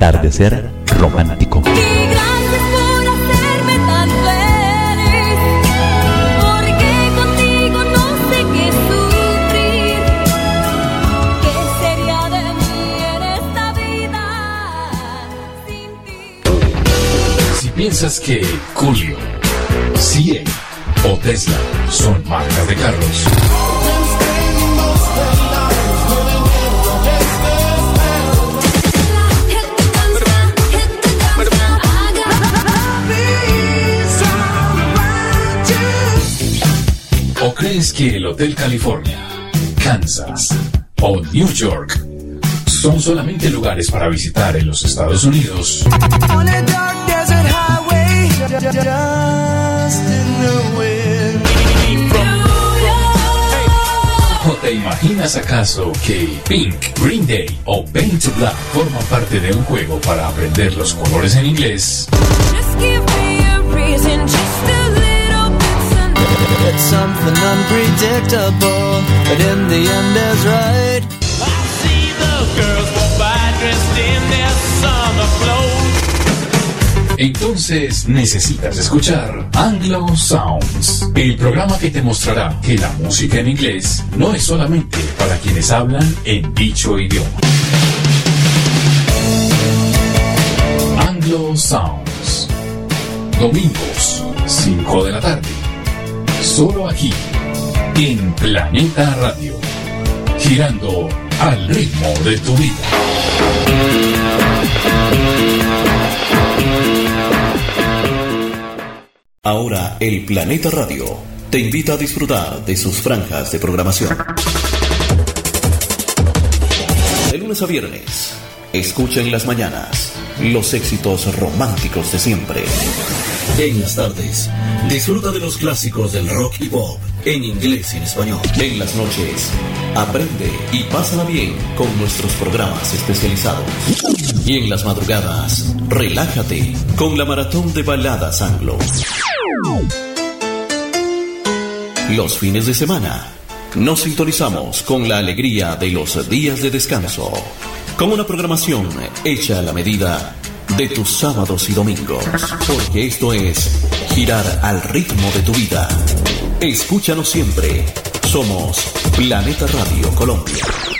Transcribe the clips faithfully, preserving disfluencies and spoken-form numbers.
atardecer romántico. Y gracias por hacerme tan feliz, porque contigo no sé qué sufrir. ¿Qué sería de mí en esta vida sin ti? Si piensas que Julio, C A o Tesla son marcas de carros, ¿o crees que el Hotel California, Kansas o New York son solamente lugares para visitar en los Estados Unidos? ¿O te imaginas acaso que Pink, Green Day o Paint to Black forman parte de un juego para aprender los colores en inglés? Just give me a reason, just a little bit tonight. It's something unpredictable, but in the end is right. I see the girls walk by dressed in their summer clothes. Entonces necesitas escuchar Anglo Sounds, el programa que te mostrará que la música en inglés no es solamente para quienes hablan en dicho idioma. Anglo Sounds, domingos, cinco de la tarde, solo aquí, en Planeta Radio, girando al ritmo de tu vida. Ahora el Planeta Radio te invita a disfrutar de sus franjas de programación. De lunes a viernes, escucha en las mañanas los éxitos románticos de siempre. En las tardes, disfruta de los clásicos del rock y pop en inglés y en español. En las noches, aprende y pásala bien con nuestros programas especializados. Y en las madrugadas, relájate con la maratón de baladas anglo. Los fines de semana, nos sintonizamos con la alegría de los días de descanso, con una programación hecha a la medida de tus sábados y domingos, porque esto es girar al ritmo de tu vida. Escúchanos siempre, somos Planeta Radio Colombia.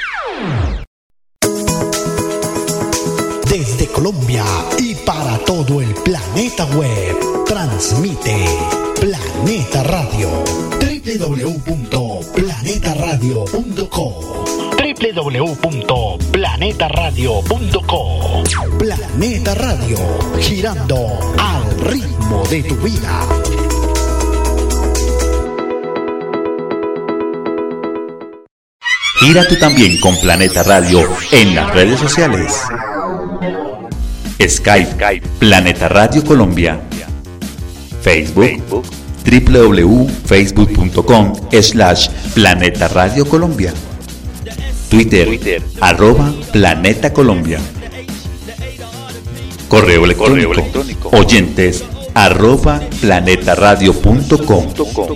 Desde Colombia y para todo el planeta web, transmite Planeta Radio. doble u doble u doble u punto planeta radio punto co doble u doble u doble u punto planeta radio punto co. Planeta Radio, girando al ritmo de tu vida. Gira tú también con Planeta Radio en las redes sociales. Skype, Skype, Planeta Radio Colombia. Facebook, Facebook, doble u doble u doble u punto facebook punto com slash Planeta Radio Colombia. Twitter, Twitter, arroba Planeta Colombia. Correo electrónico, Correo electrónico. Oyentes, arroba planetaradio punto com.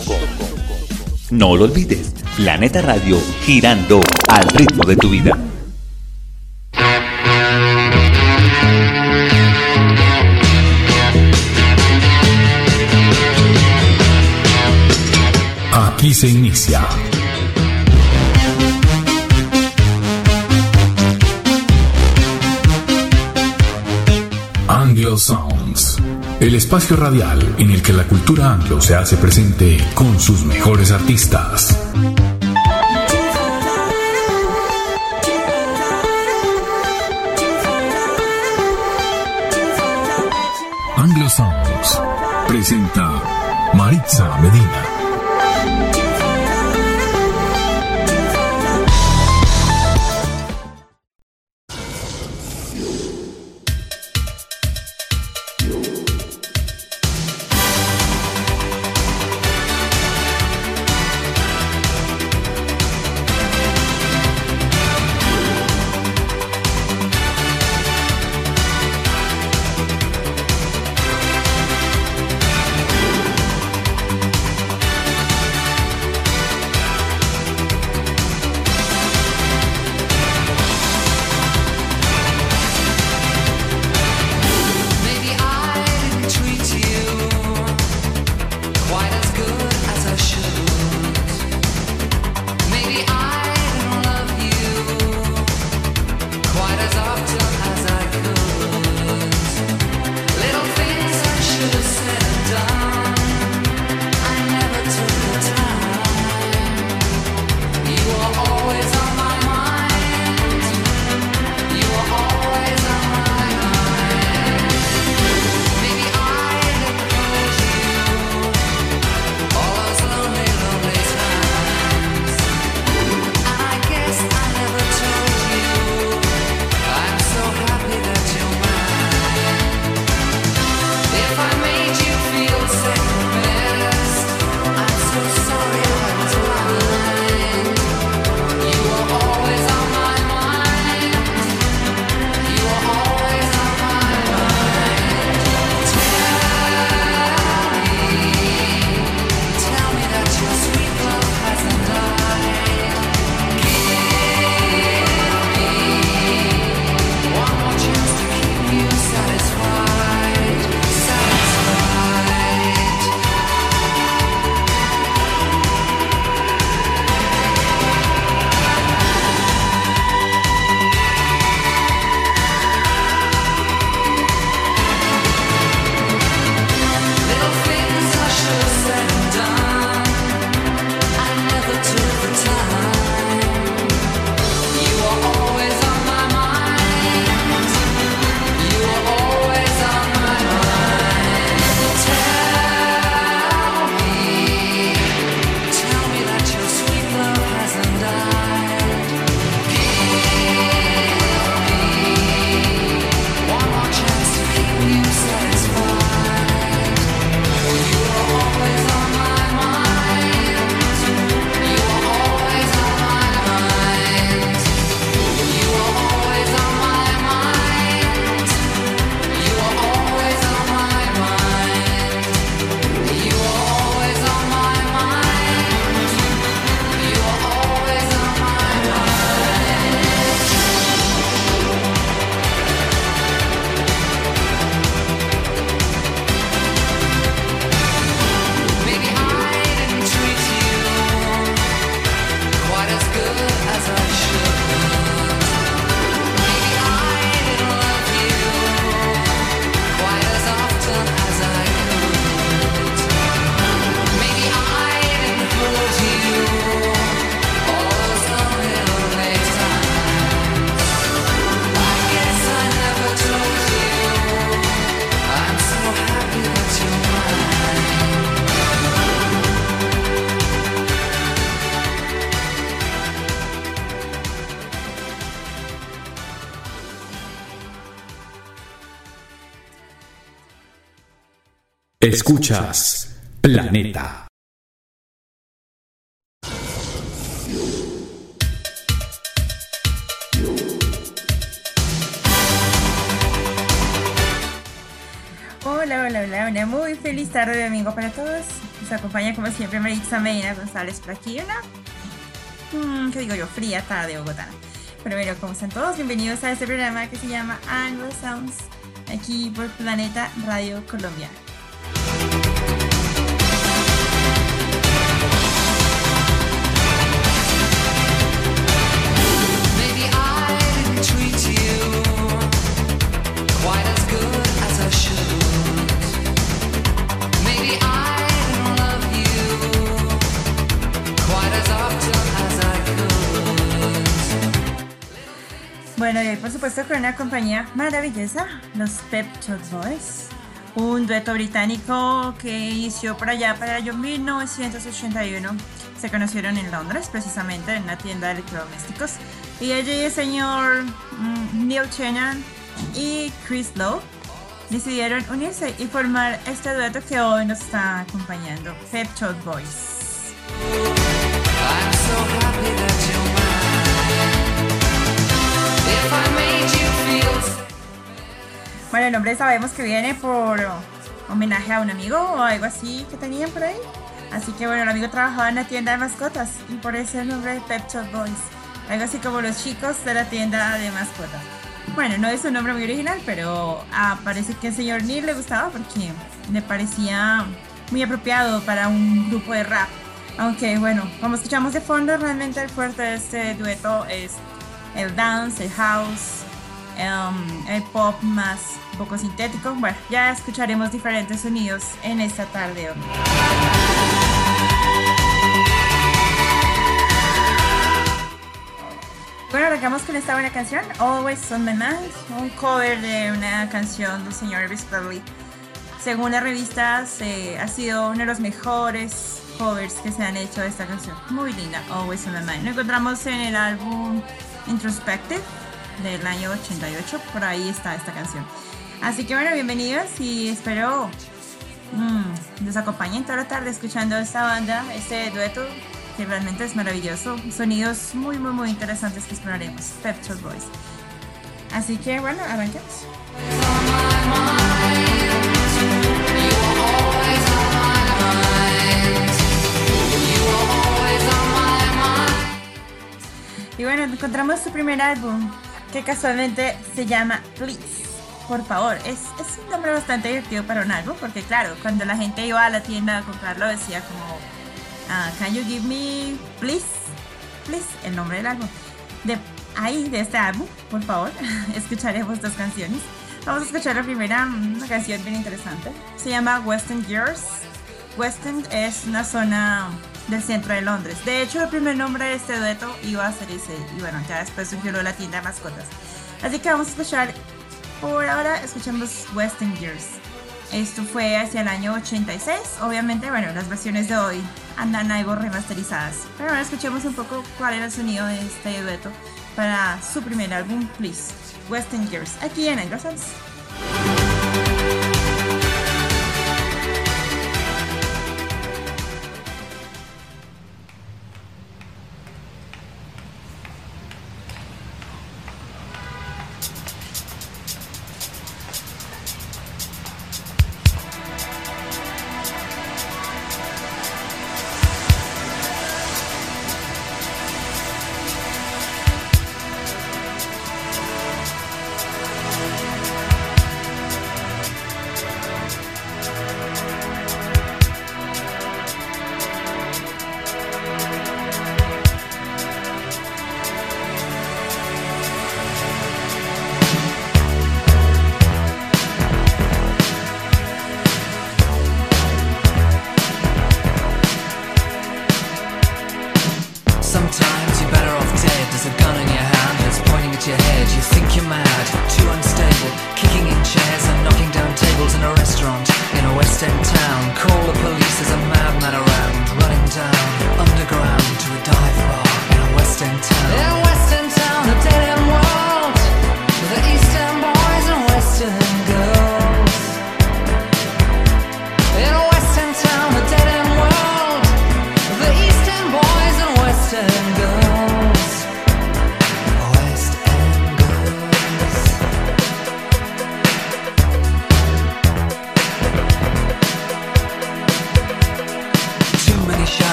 No lo olvides, Planeta Radio, girando al ritmo de tu vida. Aquí se inicia Anglo Sounds, el espacio radial en el que la cultura anglo se hace presente con sus mejores artistas. Anglo Sounds presenta Maritza Medina. Escuchas Planeta. Hola, hola, hola, una muy feliz tarde de domingo para todos. Nos acompaña como siempre Maritza Medina González por aquí, una, mm, ¿qué digo yo? Fría tarde bogotana. Pero bueno, como están todos, bienvenidos a este programa que se llama Anglo Sounds, aquí por Planeta Radio Colombia. Bueno, y hoy por supuesto con una compañía maravillosa, los Pet Shop Boys, un dueto británico que inició por allá para el año mil novecientos ochenta y uno. Se conocieron en Londres, precisamente en una tienda de electrodomésticos, y allí el señor mm, Neil Tennant y Chris Lowe decidieron unirse y formar este dueto que hoy nos está acompañando, Pet Shop Boys. I'm so happy that you're mine. Bueno, el nombre sabemos que viene por homenaje a un amigo o algo así que tenían por ahí. Así que bueno, el amigo trabajaba en la tienda de mascotas y por eso el nombre de Pet Shop Boys. Algo así como los chicos de la tienda de mascotas. Bueno, no es un nombre muy original, pero ah, parece que al señor Neil le gustaba porque le parecía muy apropiado para un grupo de rap. Aunque bueno, como escuchamos de fondo, realmente el fuerte de este dueto es el dance, el house, um, el pop más un poco sintético. Bueno, ya escucharemos diferentes sonidos en esta tarde hoy. Bueno, arrancamos con esta buena canción, Always on My Mind, un cover de una canción del señor Elvis Presley. Según las revistas, eh, ha sido uno de los mejores covers que se han hecho de esta canción. Muy linda, Always on My Mind. Lo encontramos en el álbum Introspective del año ochenta y ocho, por ahí está esta canción. Así que bueno, bienvenidos y espero mmm, nos acompañen toda la tarde escuchando esta banda, este dueto que realmente es maravilloso, sonidos muy muy muy interesantes que exploraremos, Pet Shop Boys. Así que bueno, arranquemos. Y bueno, encontramos su primer álbum, que casualmente se llama Please, por favor. Es, es un nombre bastante divertido para un álbum, porque claro, cuando la gente iba a la tienda a comprarlo decía como uh, Can you give me please, please, el nombre del álbum. De ahí, de este álbum, por favor, escucharemos dos canciones. Vamos a escuchar la primera, una canción bien interesante. Se llama West End Girls. West End es una zona del centro de Londres. De hecho, el primer nombre de este dueto iba a ser ese. Y bueno, ya después surgió la tienda de mascotas. Así que vamos a escuchar, por ahora, escuchamos West End Girls. Esto fue hacia el año ochenta y seis. Obviamente, bueno, las versiones de hoy andan algo remasterizadas. Pero ahora escuchemos un poco cuál era el sonido de este dueto para su primer álbum, Please. West End Girls, aquí en Anglo Sounds.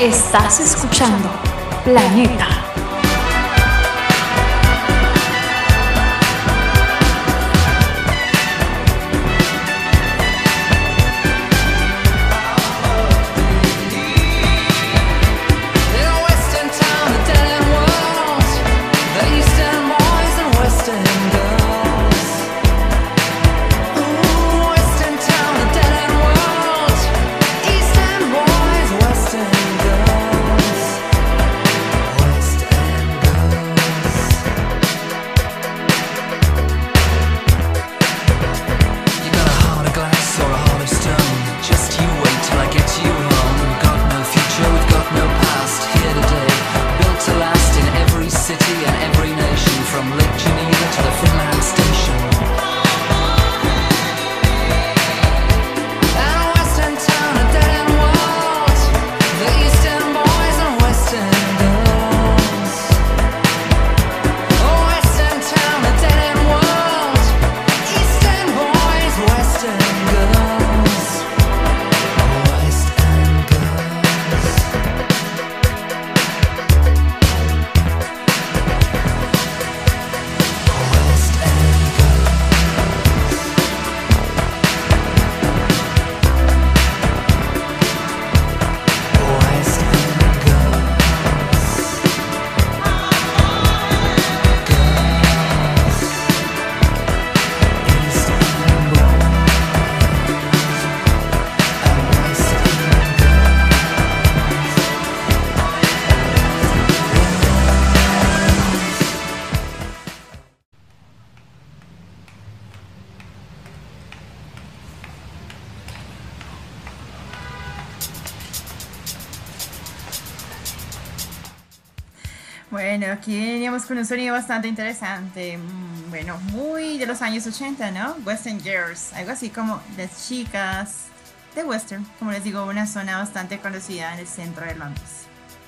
Estás escuchando Planeta. Bueno, aquí veníamos con un sonido bastante interesante, mm, bueno, muy de los años ochenta, ¿no? Western Girls, algo así como las chicas de Western, como les digo, una zona bastante conocida en el centro de Londres.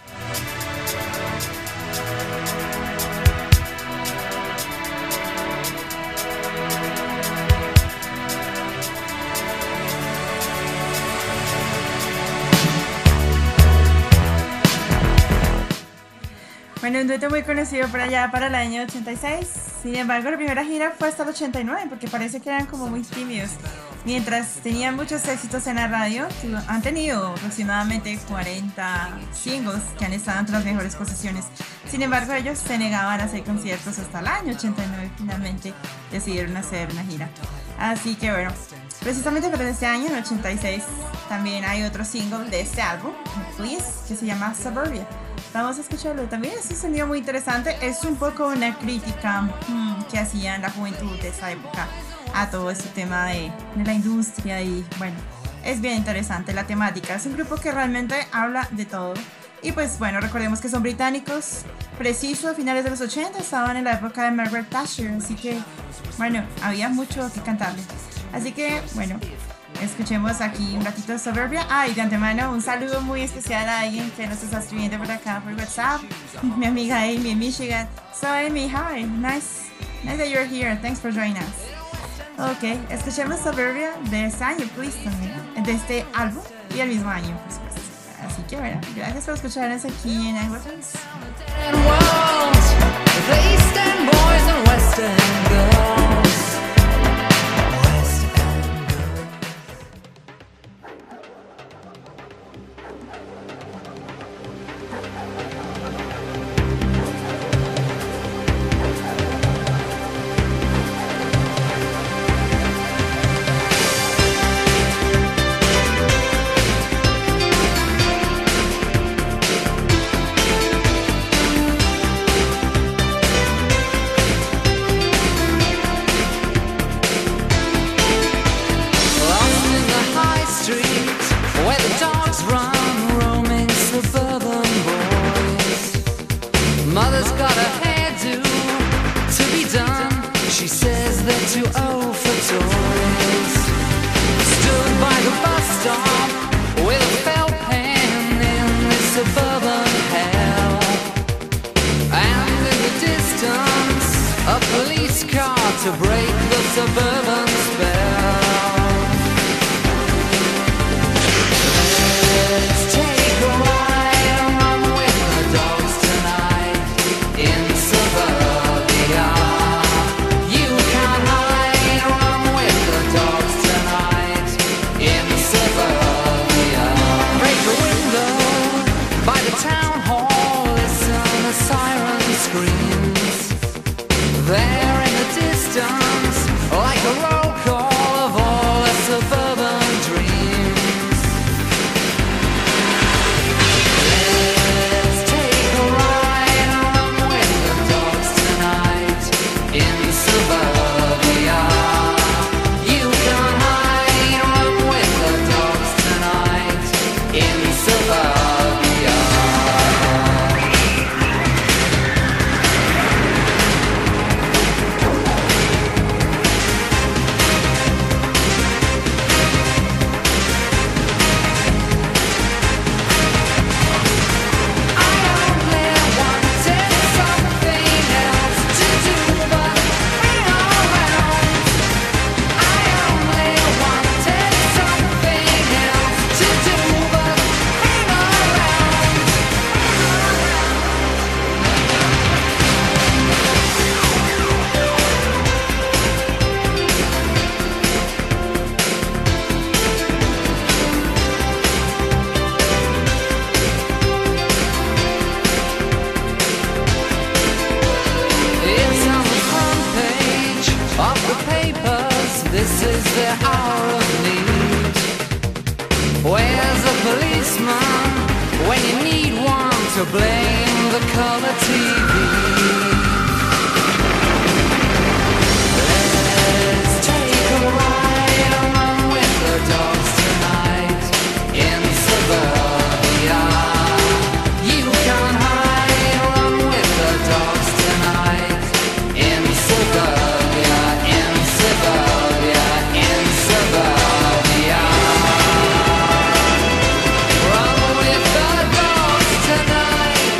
Bueno, un dueto muy conocido por allá para el año ochenta y seis. Sin embargo, la primera gira fue hasta el ochenta y nueve, porque parece que eran como muy tímidos. Mientras tenían muchos éxitos en la radio, han tenido aproximadamente cuarenta singles que han estado entre las mejores posiciones. Sin embargo, ellos se negaban a hacer conciertos hasta el año ochenta y nueve. Finalmente decidieron hacer una gira. Así que bueno, precisamente para este año, en el ochenta y seis, también hay otro single de este álbum, Please, que se llama Suburbia. Vamos a escucharlo. También es un sonido muy interesante. Es un poco una crítica hmm, que hacían la juventud de esa época a todo este tema de, de la industria. Y bueno, es bien interesante la temática. Es un grupo que realmente habla de todo. Y pues bueno, recordemos que son británicos. Preciso a finales de los ochenta, estaban en la época de Margaret Thatcher. Así que bueno, había mucho que cantarle. Así que bueno, escuchemos aquí un ratito de Suburbia. Ah, y de antemano un saludo muy especial a alguien que nos está escribiendo por acá por WhatsApp, mi amiga Amy en Michigan. So Amy, hi, nice, nice that you're here, thanks for joining us. Ok, escuchemos Suburbia de este año, Please, también, de este álbum y el mismo año, por supuesto. Así que bueno, gracias por escucharnos aquí en iWeapons. To break the suburban spell. Let's take a ride to blame the color T V. Let's take a ride along with the dogs tonight in suburbia. You can hide along with the dogs tonight in suburbia, in suburbia, in suburbia. Run with the dogs tonight.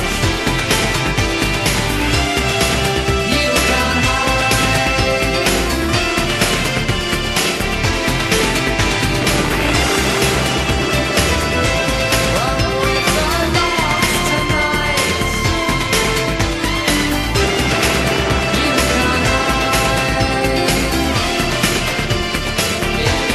You can hide. Run with the dogs tonight. You can hide. In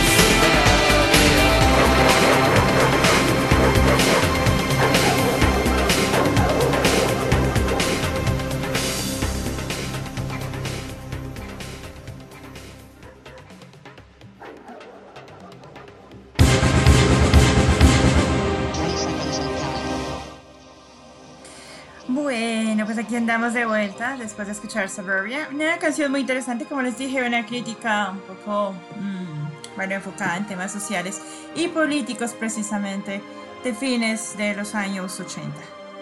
Bueno, pues aquí andamos de vuelta después de escuchar Suburbia. Una canción muy interesante, como les dije, una crítica un poco, mm, bueno, enfocada en temas sociales y políticos precisamente de fines de los años ochenta.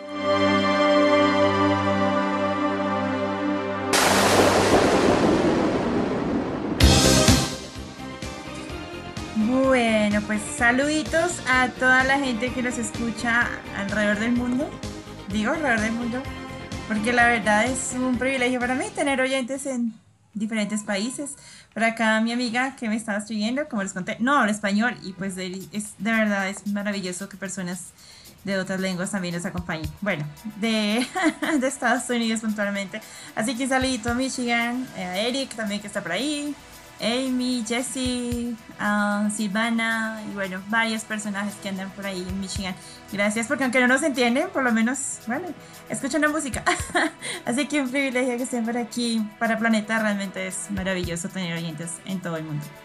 Bueno, pues saluditos a toda la gente que nos escucha alrededor del mundo. Digo alrededor del mundo, porque la verdad es un privilegio para mí tener oyentes en diferentes países. Por acá mi amiga que me estaba escribiendo, como les conté, no habla español y pues de, es, de verdad es maravilloso que personas de otras lenguas también nos acompañen. Bueno, de, de Estados Unidos puntualmente. Así que un saludito a Michigan, eh, a Eric también que está por ahí, Amy, Jessie, uh, Silvana y bueno, varios personajes que andan por ahí en Michigan. Gracias, porque aunque no nos entienden, por lo menos, bueno, escuchan la música. Así que un privilegio que estén por aquí para Planeta. Realmente es maravilloso tener oyentes en todo el mundo.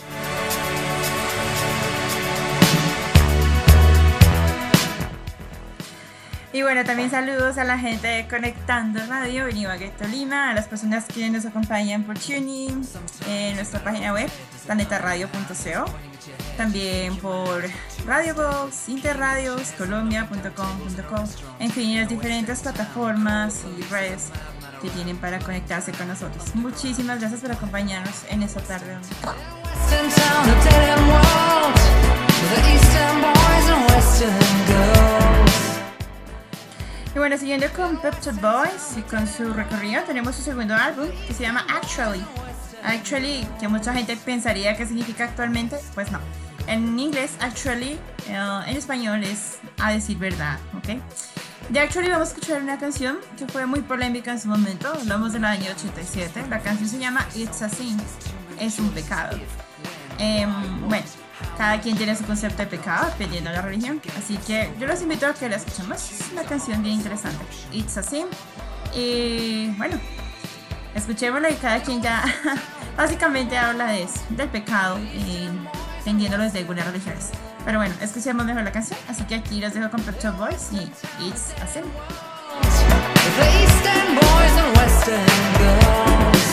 Y bueno, también saludos a la gente de Conectando Radio en Ibagué, Tolima, a las personas que nos acompañan por Tuning, en nuestra página web, planeta radio punto co, también por Radio Box, Interradios, colombia punto com punto co, en fin, las diferentes plataformas y redes que tienen para conectarse con nosotros. Muchísimas gracias por acompañarnos en esta tarde. Western town, a dead end world, the Eastern boys and Western girls. Y bueno, siguiendo con Pep Shop Boys y con su recorrido, tenemos su segundo álbum que se llama Actually. Actually, que mucha gente pensaría que significa actualmente, pues no. En inglés, actually, uh, en español es a decir verdad, ¿ok? De Actually vamos a escuchar una canción que fue muy polémica en su momento, hablamos del año ochenta y siete. La canción se llama It's a Sin, es un pecado. Eh, bueno, cada quien tiene su concepto de pecado dependiendo de la religión, así que yo los invito a que la escuchemos. Es una canción bien interesante, It's a Sin. Y bueno, escuchémosla y cada quien ya básicamente habla de eso, del pecado, y entendiéndolo desde algunas religiones. Pero bueno, escuchemos mejor la canción, así que aquí los dejo con Pet Shop Boys y It's a Sin. The Eastern boys and Western girls.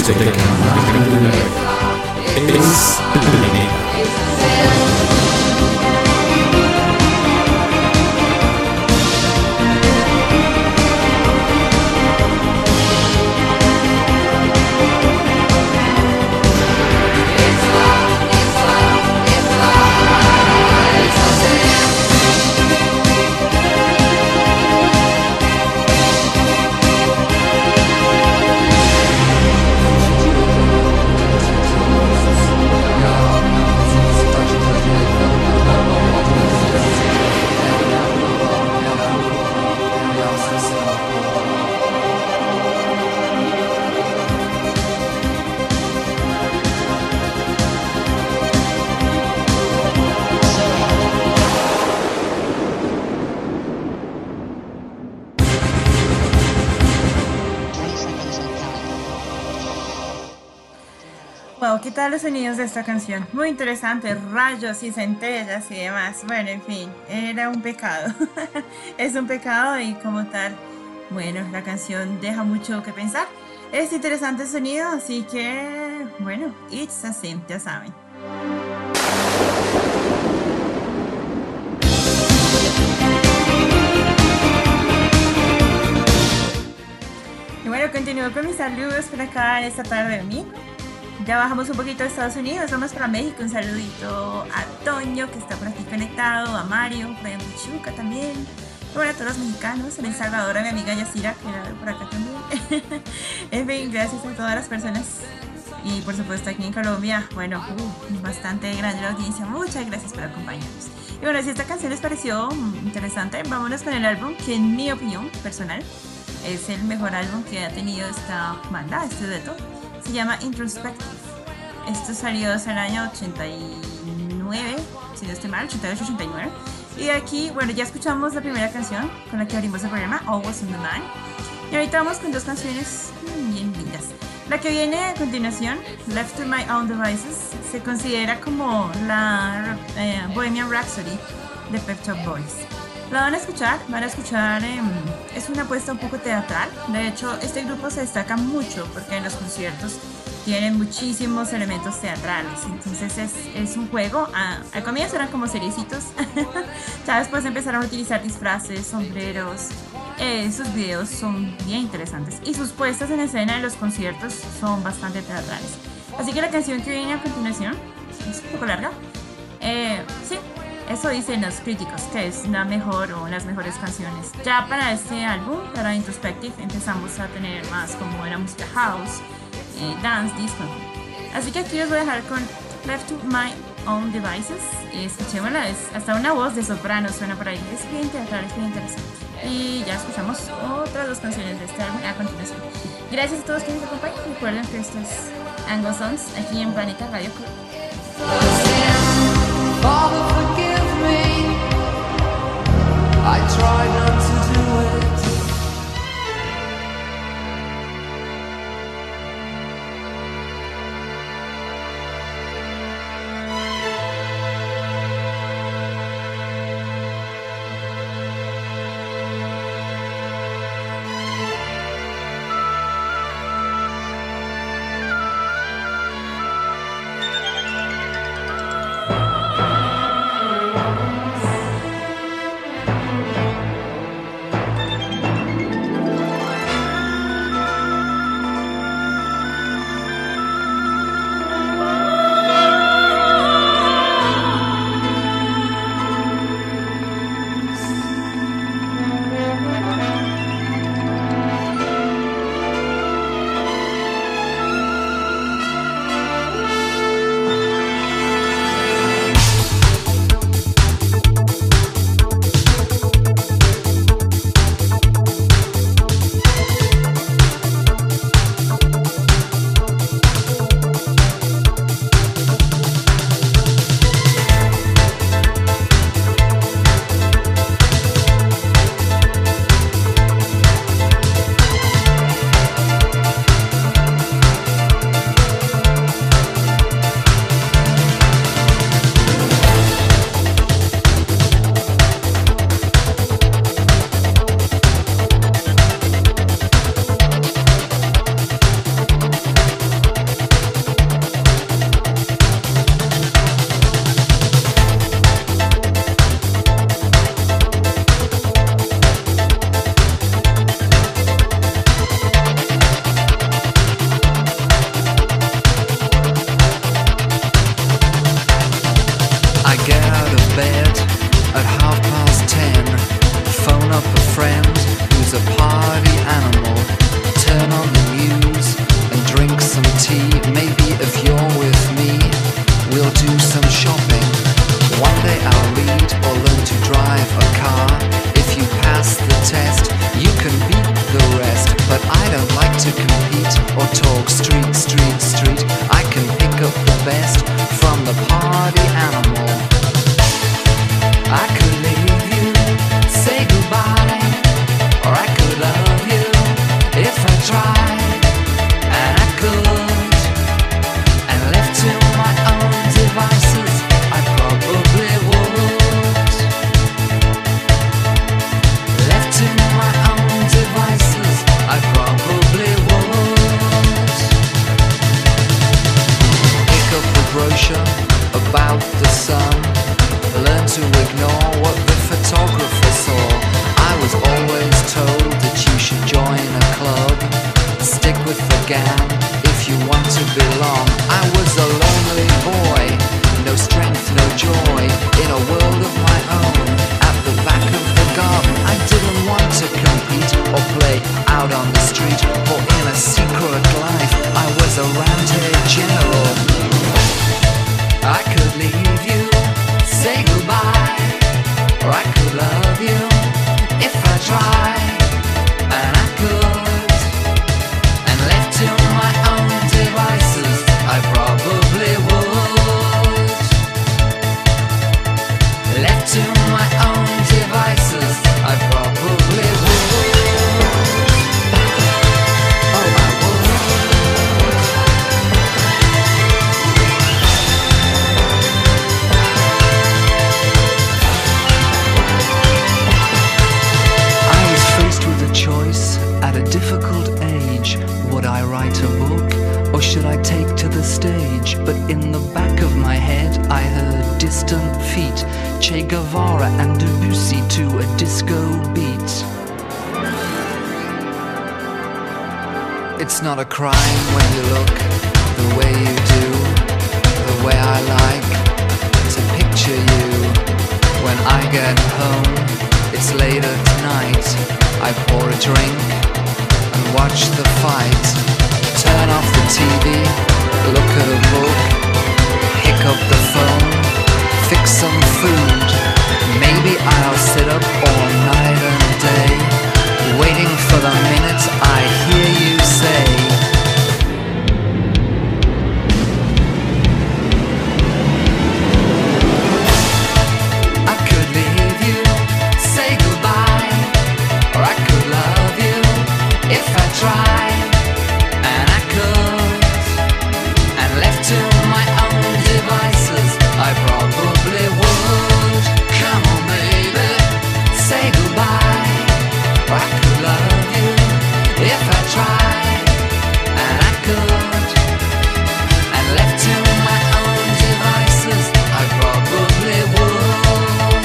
discoteca más grande de la red. Es Planeta. Wow, ¿qué tal los sonidos de esta canción? Muy interesante, rayos y centellas y demás. Bueno, en fin, era un pecado. Es un pecado y como tal, bueno, la canción deja mucho que pensar. Es interesante el sonido, así que, bueno, it's a sim, ya saben. Y bueno, continúo con mis saludos por acá en esta tarde de domingo. Ya bajamos un poquito de Estados Unidos, vamos para México. Un saludito a Toño, que está por aquí conectado, a Mario, por allá en Pachuca también. Y bueno, a todos los mexicanos, en El Salvador, a mi amiga Yacira, que la veo por acá también. En fin, gracias a todas las personas. Y por supuesto aquí en Colombia, bueno, uh, bastante grande la audiencia. Muchas gracias por acompañarnos. Y bueno, si esta canción les pareció interesante, vámonos con el álbum que en mi opinión personal es el mejor álbum que ha tenido esta banda, este dueto. Se llama Introspective. Esto salió en el año ochenta y nueve, si no estoy mal, ochenta y ocho ochenta y nueve. Y aquí, bueno, ya escuchamos la primera canción con la que abrimos el programa, Always on the Mind. Y ahorita vamos con dos canciones bien lindas. La que viene a continuación, Left to My Own Devices, se considera como la eh, Bohemian Rhapsody de Pet Shop Boys. La van a escuchar, van a escuchar, eh, es una apuesta un poco teatral. De hecho, este grupo se destaca mucho porque en los conciertos tienen muchísimos elementos teatrales. Entonces es, es un juego, a, al comienzo eran como seriecitos, ya después empezaron a utilizar disfraces, sombreros. Eh, sus videos son bien interesantes y sus puestas en escena en los conciertos son bastante teatrales. Así que la canción que viene a continuación es un poco larga. Eh, sí. Eso dicen los críticos, que es la mejor o las mejores canciones. Ya para este álbum, para Introspective, empezamos a tener más como era música house, eh, dance, disco. Así que aquí os voy a dejar con Left to My Own Devices. Escuchémosla, es hasta una voz de soprano suena por ahí. Es bien teatral, es bien interesante. Y ya escuchamos otras dos canciones de este álbum a continuación. Gracias a todos quienes nos acompañan. Recuerden que esto es Ango Sons, aquí en Planeta Radio. Father, forgive me. I try not to do it. friend who's a party animal. Turn on the news and drink some tea. Maybe if you're with me, we'll do some shopping. One day I'll read or learn to drive a car. If you pass the test, you can beat the rest. But I don't like to compete or talk street, street, street. I can pick up the best from the party animal. I could leave you, say goodbye, or I could love you if I tried, and I could. And left to my own devices, I probably would. Left to my own devices, I probably would. Pick up the brochure about the sun. Learn to ignore what the photographer saw. I was always told that you should join a club. Stick with the gang if you want to belong. I was a lonely boy, no strength, no joy, in a world of my own, at the back of the garden. I didn't want to compete or play out on the street, or in a secret life. I was a roundhead general. I could leave you, say goodbye, or I could love you if I tried, and I could. And left to my own devices, I probably would. Left to my own devices, I probably would. Oh, I would. Choice at a difficult age. Would I write a book, or should I take to the stage? But in the back of my head I heard distant feet, Che Guevara and Debussy to a disco beat. It's not a crime when you look the way you do, the way I like to picture you. When I get home, it's later tonight. I pour a drink and watch the fight. Turn off the T V, look at a book, pick up the phone, fix some food. Maybe I'll sit up all night and day, waiting for the minute I hear you say, I could leave you, say goodbye, or I could love you if I tried, and I could. And left to my own devices, I probably would. Come on baby, say goodbye, or I could love you if I tried, and I could. And left to my own devices, I probably would.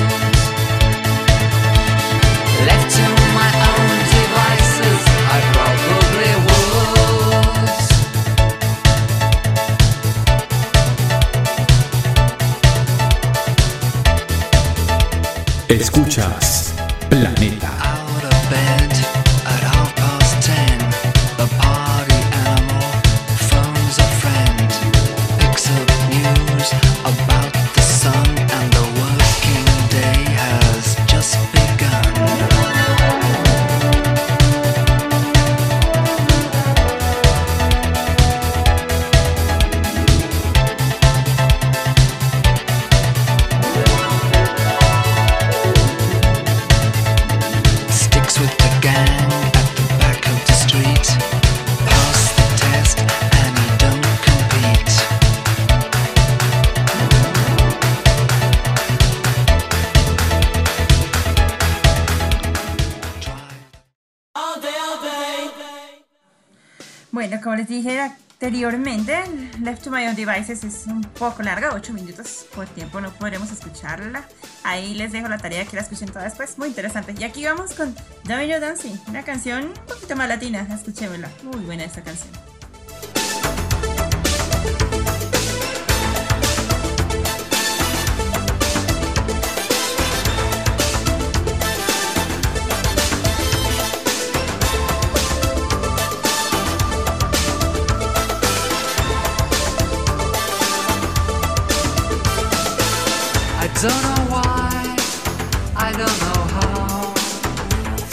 Left to my own devices, I probably would. Escuchas Planeta. Out of bed at half past ten, the party animal phones a friend, picks up news about the sun, and the working day has just begun. Sticks with the gang at the back of the street. Pass the test and you don't compete. Bueno, como les dije anteriormente, Left to My Own Devices es un poco larga, ocho minutos por tiempo no podremos escucharla. Ahí les dejo la tarea que la escuchen toda después, muy interesante. Y aquí vamos con Domino Dancing, una canción un poquito más latina, escuchémosla, muy buena esta canción.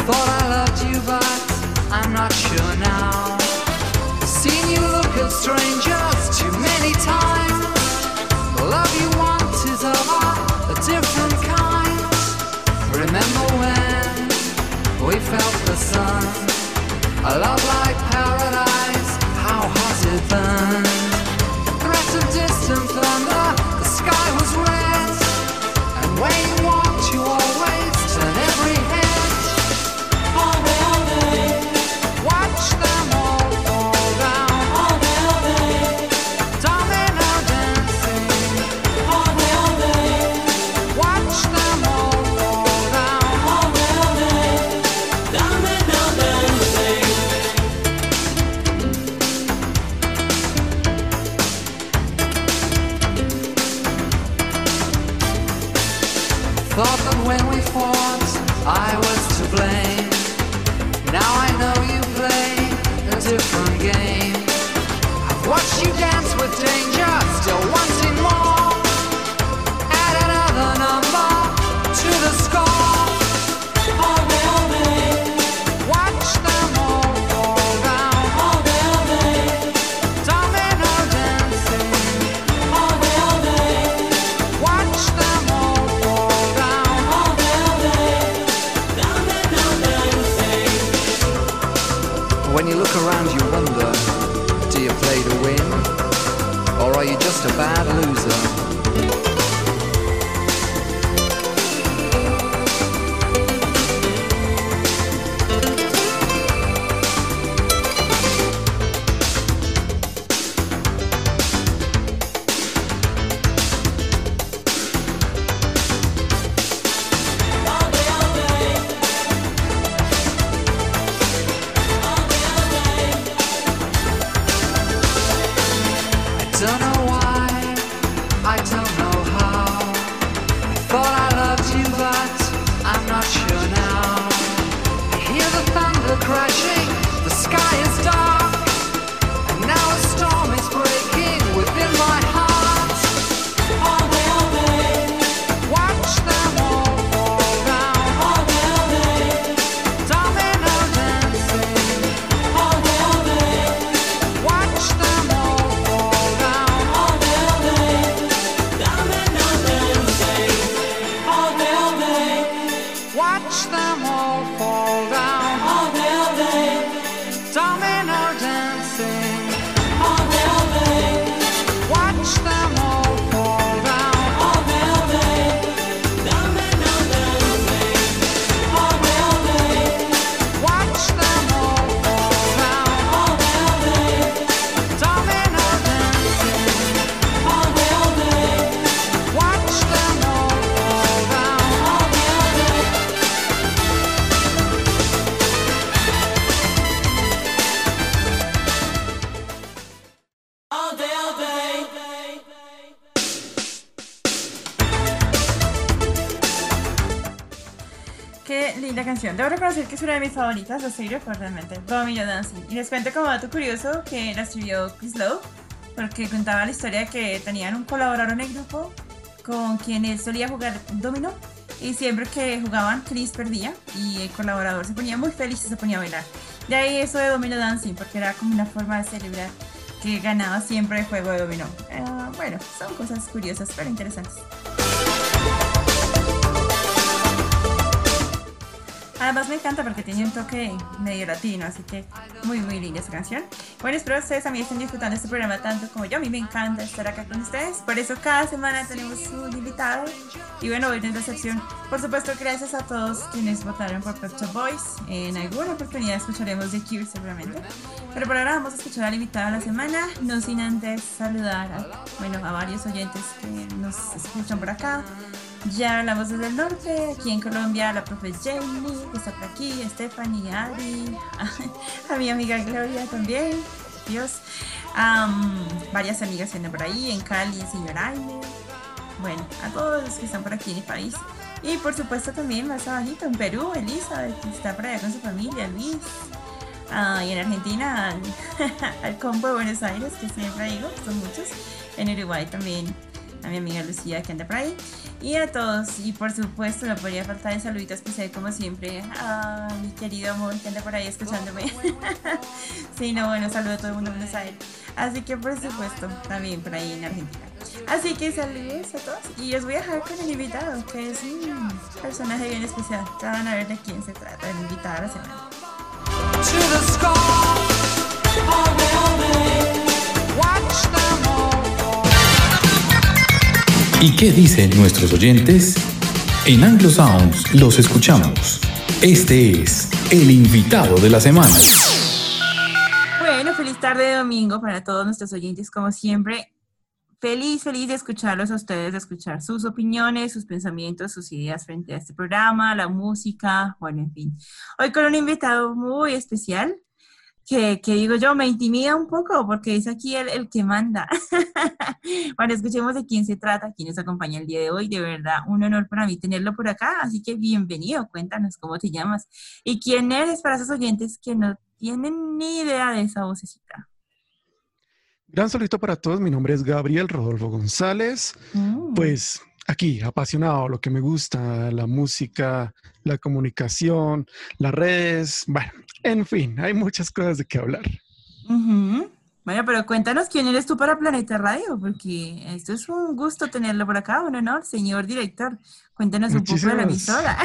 thought I loved you, but I'm not sure now. Seen you look at strangers too many times. The love you want is of a different kind. Remember when we felt the sun? A love like paradise, how hot it burned. Threat of distant thunder, the sky was red. And when you walked, you always turn every head. All day, all day, watch them all fall down. All day, all day, domino dancing. All day, all day, watch them all fall down. All day, all day, domino dancing. Thought that when we fought, I was to blame. Now I know you play a different game. I've watched you dance with danger, still wanting more. Add another number to the score. All day, all day, watch them all fall down. All day, all day, domino dancing. All day, all day, watch them all fall down. All day, all day, domino dancing. When you look around, you wonder, do you play to win? Or are you just a bad loser? I don't know why, I don't know how. I thought I loved you, but I'm not sure now. I hear the thunder crashing, the sky is dark, and now a storm is breaking within my heart. All day, all day, watch them all fall down. All day, all day, domino dancing. All day, all day, watch them all fall down. All day, all day, domino dancing. All day, all day, watch them all fall down. All day, all day, domino dancing. All day, all day, watch them all fall down. All day, all day, domino dancing. All day, all day, watch them all fall down. All day, all day, domino dancing. All day, all day, watch them all fall down. All day, all day. All day, all day. Qué linda canción. Debo reconocer que es una de mis favoritas, lo sé, realmente. Domino Dancing. Y les cuento como dato curioso que la escribió Chris Lowe, porque contaba la historia de que tenían un colaborador en el grupo con quien él solía jugar dominó. Y siempre que jugaban, Chris perdía y el colaborador se ponía muy feliz y se ponía a bailar. De ahí eso de Domino Dancing, porque era como una forma de celebrar que ganaba siempre el juego de dominó. Eh, bueno, son cosas curiosas pero interesantes. Además me encanta porque tiene un toque medio latino, así que muy muy linda esa canción. Bueno, espero que ustedes también estén disfrutando este programa tanto como yo. A mí me encanta estar acá con ustedes, por eso cada semana tenemos un invitado. Y bueno, hoy en la sección, por supuesto, gracias a todos quienes votaron por Pet Shop Boys. En alguna oportunidad escucharemos The Cure seguramente, pero por ahora vamos a escuchar al invitado de la semana, no sin antes saludar a, bueno, a varios oyentes que nos escuchan por acá. Ya hablamos desde el norte, aquí en Colombia, la profe Jamie, que está por aquí, Stephanie, Ari, a, a mi amiga Gloria también, Dios, um, varias amigas vienen por ahí, en Cali, el señor Aime, bueno, a todos los que están por aquí en el país. Y por supuesto también más abajito, en Perú, Elizabeth, que está por allá con su familia, Luis. Uh, y en Argentina, al, al combo de Buenos Aires, que siempre digo, son muchos. En Uruguay también. a mi amiga Lucía que anda por ahí, y a todos. Y por supuesto, no podría faltar el saludito especial, como siempre, a mi querido amor que anda por ahí escuchándome. Sí, no, bueno, saludo a todo el mundo menos a él. Así que, por supuesto, también por ahí en Argentina. Así que saludos a todos. Y os voy a dejar con el invitado, que es un personaje bien especial. Ya van a ver de quién se trata, el invitado de la semana. To the stars, all building, watch them all. ¿Y qué dicen nuestros oyentes? En Anglo Sounds los escuchamos. Este es el invitado de la semana. Bueno, feliz tarde de domingo para todos nuestros oyentes, como siempre. Feliz, feliz de escucharlos a ustedes, de escuchar sus opiniones, sus pensamientos, sus ideas frente a este programa, la música, bueno, en fin. Hoy con un invitado muy especial, que, que digo yo, me intimida un poco, porque es aquí el, el que manda. Bueno, escuchemos de quién se trata, quién nos acompaña el día de hoy. De verdad, un honor para mí tenerlo por acá, así que bienvenido, cuéntanos cómo te llamas y quién eres para esos oyentes que no tienen ni idea de esa vocecita. Gran saludito para todos, mi nombre es Gabriel Rodolfo González, Mm. pues aquí apasionado, lo que me gusta, la música, la comunicación, las redes, bueno, en fin, hay muchas cosas de qué hablar. Ujú. Bueno, pero cuéntanos quién eres tú para Planeta Radio, porque esto es un gusto tenerlo por acá, un honor, señor director. Cuéntanos un poco de la Muchísimas emisora.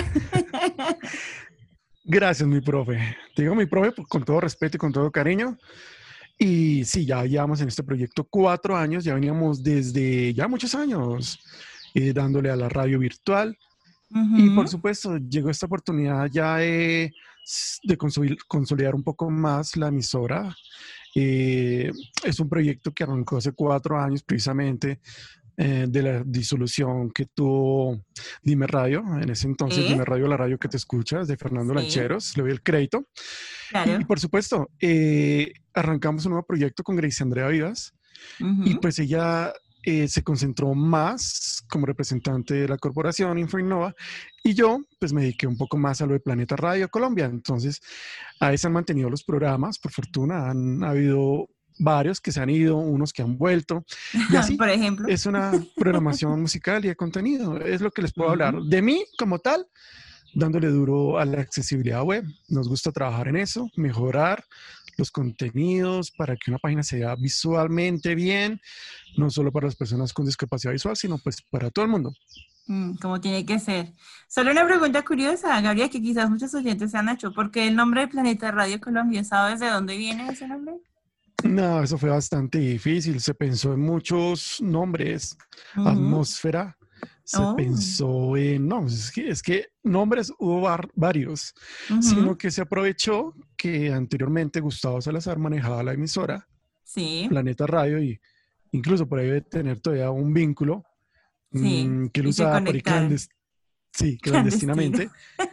gracias, mi profe. Te digo mi profe con todo respeto y con todo cariño. Y sí, ya llevamos en este proyecto cuatro años, ya veníamos desde ya muchos años eh, dándole a la radio virtual. Y por Ujú. supuesto, llegó esta oportunidad ya de, de consoli- consolidar un poco más la emisora. Eh, es un proyecto que arrancó hace cuatro años precisamente eh, de la disolución que tuvo Dime Radio. En ese entonces, Sí, Dime Radio, la radio que te escuchas, de Fernando sí, Lancheros, le doy el crédito. Y, claro. y por supuesto, eh, arrancamos un nuevo proyecto con Gracie Andrea Vivas y Ujú. pues ella eh, se concentró más como representante de la corporación Infoinnova y yo pues me dediqué un poco más a lo de Planeta Radio Colombia. Entonces, ahí se han mantenido los programas, por fortuna, han habido varios que se han ido, unos que han vuelto y así. Por ejemplo. Es una programación musical y de contenido, es lo que les puedo hablar. Ujú. De mí como tal, dándole duro a la accesibilidad web. Nos gusta trabajar en eso, mejorar los contenidos para que una página se vea visualmente bien, no solo para las personas con discapacidad visual, sino pues para todo el mundo. Mm, como tiene que ser. Solo una pregunta curiosa, Gabriel, que quizás muchos oyentes se han hecho. ¿Por qué el nombre de Planeta Radio Colombia? ¿Sabes de dónde viene ese nombre? No, eso fue bastante difícil. Se pensó en muchos nombres. Ujú. Atmósfera, se Oh. pensó en, no, es que, es que nombres hubo var- varios, Ujú. sino que se aprovechó que anteriormente Gustavo Salazar manejaba la emisora Sí, Planeta Radio y incluso por ahí debe tener todavía un vínculo sí. mm, que él Y se usaba por ahí conectaron. clandes- sí, Clandestino. clandestinamente.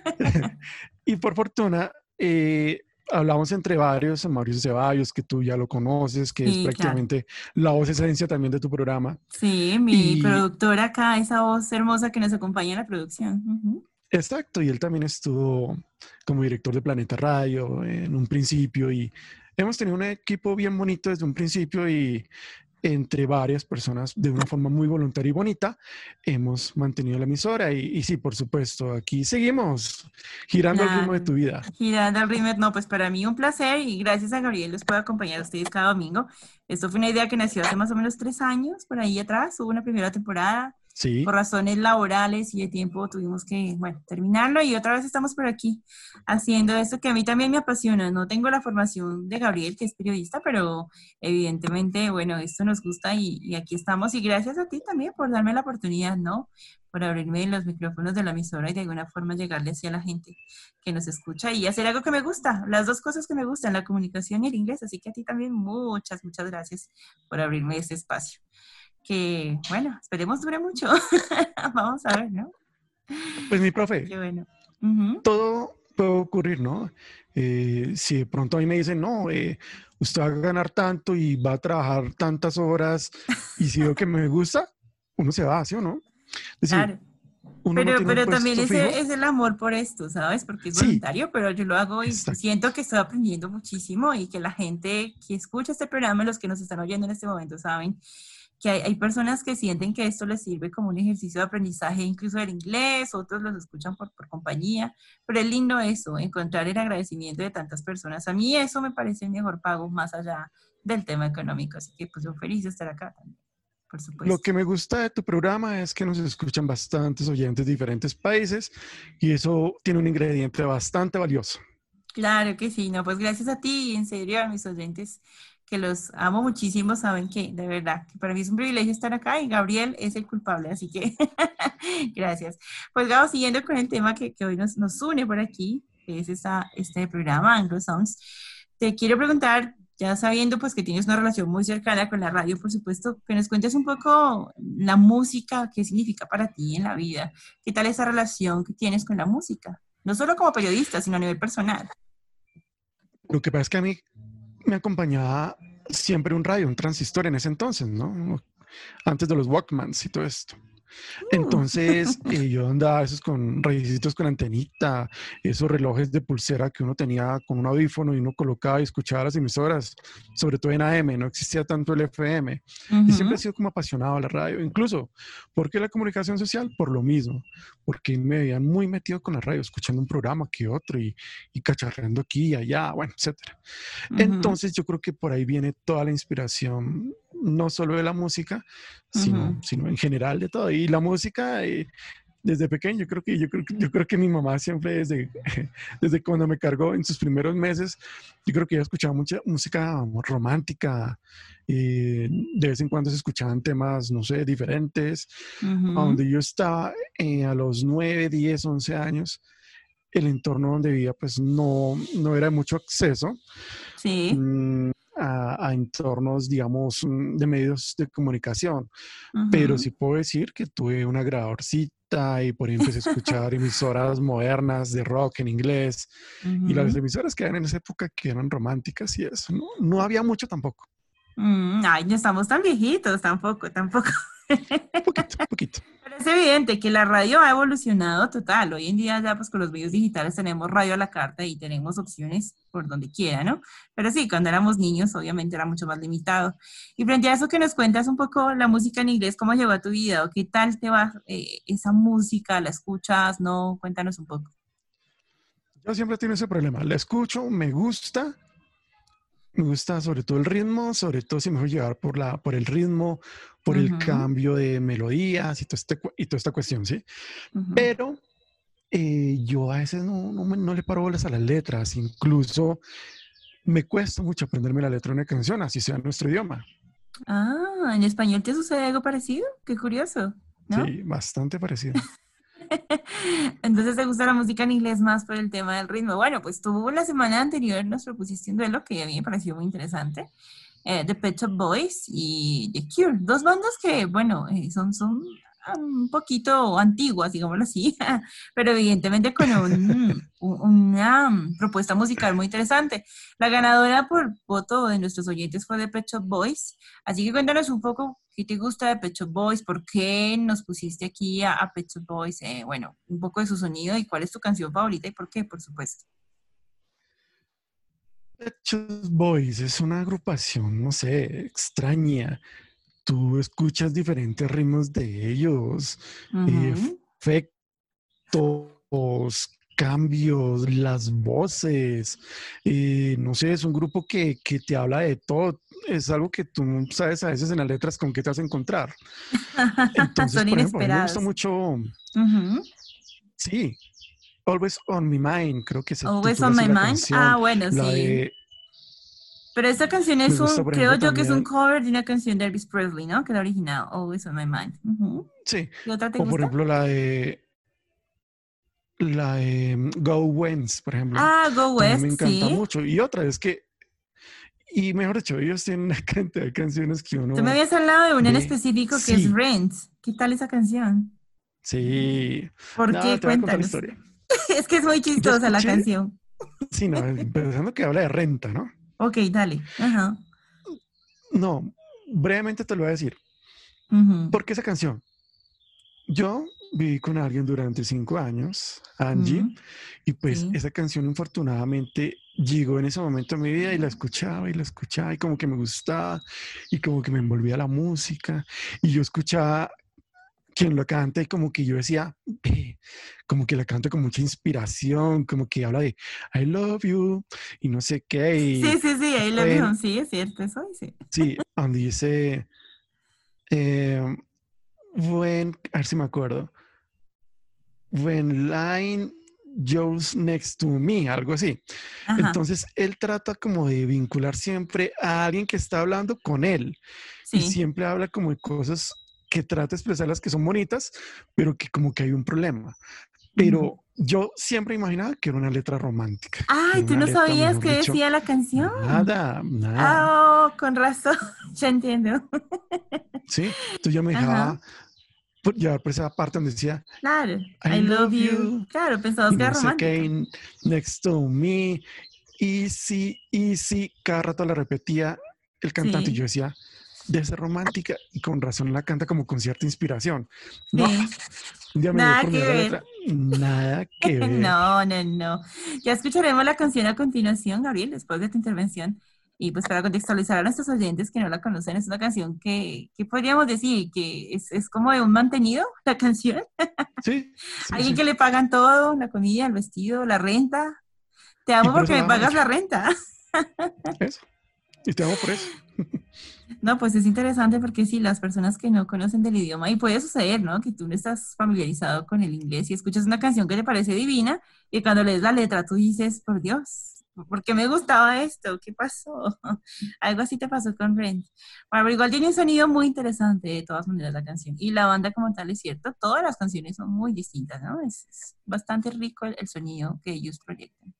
Y por fortuna, eh, hablamos entre varios, Mauricio Ceballos, que tú ya lo conoces, que es Sí, claro. prácticamente la voz esencia también de tu programa. Sí, mi Y productora acá, esa voz hermosa que nos acompaña en la producción. Ujú. exacto, y él también estuvo como director de Planeta Radio en un principio y hemos tenido un equipo bien bonito desde un principio y entre varias personas de una forma muy voluntaria y bonita hemos mantenido la emisora y, y sí, por supuesto, aquí seguimos girando al ritmo de Claro. tu vida. Girando al ritmo, no, pues para mí un placer y gracias a Gabriel los puedo acompañar a ustedes cada domingo. Esto fue una idea que nació hace más o menos tres años, por ahí atrás, hubo una primera temporada. Sí, Por razones laborales y de tiempo tuvimos que, bueno, terminarlo y otra vez estamos por aquí haciendo esto que a mí también me apasiona. No tengo la formación de Gabriel, que es periodista, pero evidentemente, bueno, esto nos gusta y, y aquí estamos. Y gracias a ti también por darme la oportunidad, ¿no? Por abrirme los micrófonos de la emisora y de alguna forma llegarle hacia la gente que nos escucha y hacer algo que me gusta. Las dos cosas que me gustan, la comunicación y el inglés. Así que a ti también muchas, muchas gracias por abrirme ese espacio. Que, bueno, esperemos dure mucho. Vamos a ver, ¿no? pues mi profe, Qué bueno. Ujú. todo puede ocurrir, ¿no? Eh, si de pronto a mí me dicen, no, eh, usted va a ganar tanto y va a trabajar tantas horas y si veo que me gusta, uno se va, ¿sí o no? Es decir, Claro. uno no Pero, tiene un pero también puesto ese fijo. es el amor por esto, ¿sabes? Porque es Sí, voluntario, pero yo lo hago y exacto. siento que estoy aprendiendo muchísimo y que la gente que escucha este programa, los que nos están oyendo en este momento, saben que hay, hay personas que sienten que esto les sirve como un ejercicio de aprendizaje incluso del inglés, otros los escuchan por, por compañía, pero es lindo eso, encontrar el agradecimiento de tantas personas. A mí eso me parece el mejor pago más allá del tema económico, así que pues yo feliz de estar acá también, por supuesto. Lo que me gusta de tu programa es que nos escuchan bastantes oyentes de diferentes países y eso tiene un ingrediente bastante valioso. Claro que sí, no, pues gracias a ti y en serio a mis oyentes que los amo muchísimo, saben que de verdad que para mí es un privilegio estar acá y Gabriel es el culpable, así que gracias. Pues Gabo, siguiendo con el tema que, que hoy nos, nos une por aquí, que es esta, este programa Anglo Songs, te quiero preguntar, ya sabiendo pues que tienes una relación muy cercana con la radio, por supuesto, que nos cuentes un poco la música, qué significa para ti en la vida, qué tal esa relación que tienes con la música, no solo como periodista, sino a nivel personal. Lo que pasa es que a mí me acompañaba siempre un radio, un transistor en ese entonces, ¿no? Antes de los Walkmans y todo esto. Entonces, eh, yo andaba esos con rayecitos con antenita, esos relojes de pulsera que uno tenía con un audífono y uno colocaba y escuchaba las emisoras, sobre todo en A M, no existía tanto el F M. Uh-huh. Y siempre he sido como apasionado a la radio, incluso, ¿por qué la comunicación social? Por lo mismo, porque me veían muy metido con la radio, escuchando un programa que otro y, y cacharreando aquí y allá, bueno, etcétera. Uh-huh. Entonces, yo creo que por ahí viene toda la inspiración, no solo de la música, sino, Uh-huh. sino en general de todo. Y la música, eh, desde pequeño, yo creo que, yo creo, que- yo creo que mi mamá siempre desde, desde cuando me cargó en sus primeros meses, yo creo que ella escuchaba mucha música romántica. Y de vez en cuando se escuchaban temas, no sé, diferentes. Uh-huh. A donde yo estaba eh, a los nueve, diez, once años, el entorno donde vivía pues no, no era de mucho acceso. Sí. Mm, a, a entornos, digamos, mm, de medios de comunicación. Uh-huh. Pero sí puedo decir que tuve una grabadorcita y por ahí empecé a escuchar emisoras modernas de rock en inglés. Uh-huh. Y las emisoras que eran en esa época que eran románticas y eso. No, no había mucho tampoco. Mm, ay, no estamos tan viejitos, tampoco, tampoco. Poquito, poquito. Pero es evidente que la radio ha evolucionado total. Hoy en día ya pues con los medios digitales tenemos radio a la carta y tenemos opciones por donde quiera, ¿no? Pero sí, cuando éramos niños obviamente era mucho más limitado. Y frente a eso que nos cuentas un poco la música en inglés, ¿cómo llegó a tu vida? ¿O qué tal te va eh, esa música? ¿La escuchas? ¿No? Cuéntanos un poco. Yo siempre tengo ese problema. La escucho, me gusta. Me gusta sobre todo el ritmo, sobre todo si me voy a llevar por, la, por el ritmo, por el Ujú. cambio de melodías y, todo este, cu- y toda esta cuestión, ¿sí? Ujú. Pero eh, yo a veces no, no, me- no le paro bolas a las letras, incluso me cuesta mucho aprenderme la letra de una canción, así sea en nuestro idioma. Ah, ¿en español te sucede algo parecido? Qué curioso, ¿no? Sí, bastante parecido. Entonces te gusta la música en inglés más por el tema del ritmo. Bueno, pues tú la semana anterior nos propusiste un duelo que a mí me pareció muy interesante. Eh, The Pet Shop Boys y The Cure. Dos bandas que, bueno, eh, son, son ah, un poquito antiguas, digámoslo así, pero evidentemente con un, un- una mm, propuesta musical muy interesante. La ganadora por voto de nuestros oyentes fue The Pet Shop Boys. Así que cuéntanos un poco qué te gusta de Pet Shop Boys, por qué nos pusiste aquí a, a Pet Shop Boys, eh, bueno, un poco de su sonido y cuál es tu canción favorita y por qué, por supuesto. Pet Shop Boys es una agrupación, no sé, extraña. Tú escuchas diferentes ritmos de ellos, eh, Ujú. efectos, cambios, las voces. eh, no sé, es un grupo que, que te habla de todo. Es algo que tú no sabes a veces en las letras con qué te vas a encontrar. Entonces, Son por ejemplo, a mí me gusta inesperados. mucho, Ujú. sí, Always on My Mind, creo que se Always titula on así My la Mind. canción. Ah, bueno, La sí. de, Pero esta canción me es gusta, un, por creo ejemplo, yo que es un también, cover de una canción de Elvis Presley, ¿no? Que es la original, Always on My Mind. Ujú. sí, ¿Qué otra te o por gusta? ejemplo la de, la de mm, Go Wens, por ejemplo, Ah, Go también me West, encanta sí. mucho. Y otra es que, y mejor dicho, ellos tienen una cantidad de canciones que Tú me uno habías hablado de una en ve, específico que es sí, Rent. ¿Qué tal esa canción? sí, ¿Por nada, qué? te voy a contar la Cuéntanos. historia. Es que es muy Yo chistosa la escuché, canción. sí, no, pensando que habla de renta, ¿no? Ok, dale. Ajá. No, brevemente te lo voy a decir. Ujú. ¿Por qué esa canción? Yo viví con alguien durante cinco años, Angie, Mm, y pues sí. esa canción infortunadamente llegó en ese momento de mi vida y la escuchaba y la escuchaba y como que me gustaba y como que me envolvía la música y yo escuchaba quien lo canta y como que yo decía, "Ve", como que la canta con mucha inspiración, como que habla de I love you y no sé qué y Sí, sí, sí, ahí lo bueno, vieron, sí, es cierto, eso sí. sí, donde dice, eh, when, a ver si me acuerdo. When lying just next to me, algo así. Ajá, Entonces él trata como de vincular siempre a alguien que está hablando con él y sí. siempre habla como de cosas que trata de expresarlas que son bonitas, pero que como que hay un problema. Ujú. Pero yo siempre imaginaba que era una letra romántica, que Ay, era ¿tú una no letra, sabías mejor qué dicho, decía la canción? nada, nada, Ah, oh, con razón, ya entiendo. ¿sí? Entonces yo me Ajá, dejaba por- llevar por esa parte donde decía claro, I I love love you. you Claro, pensabas y que era no sé qué, romántica. y next to me, easy, easy, cada rato la repetía el cantante y yo Sí, decía, debe ser romántica y con razón la canta como con cierta inspiración. No, sí, un día me dio nada por que mirar la ver. letra, nada que ver. No, no, no. Ya escucharemos la canción a continuación, Gabriel, después de tu intervención. Y pues para contextualizar a nuestros oyentes que no la conocen, es una canción que, que podríamos decir que es, es como de un mantenido, la canción. Sí, sí, Alguien sí, que le pagan todo, la comida, el vestido, la renta. Te y amo por eso porque me la amo pagas mucho, la renta. eso, y te amo por eso. No, pues es interesante porque sí, las personas que no conocen del idioma, y puede suceder, ¿no? Que tú no estás familiarizado con el inglés y escuchas una canción que te parece divina y cuando lees la letra tú dices, por Dios, ¿por qué me gustaba esto? ¿Qué pasó? Algo así te pasó con Rent. Bueno, pero igual tiene un sonido muy interesante de todas maneras la canción. Y la banda como tal es cierto, todas las canciones son muy distintas, ¿no? Es, es bastante rico el, el sonido que ellos proyectan.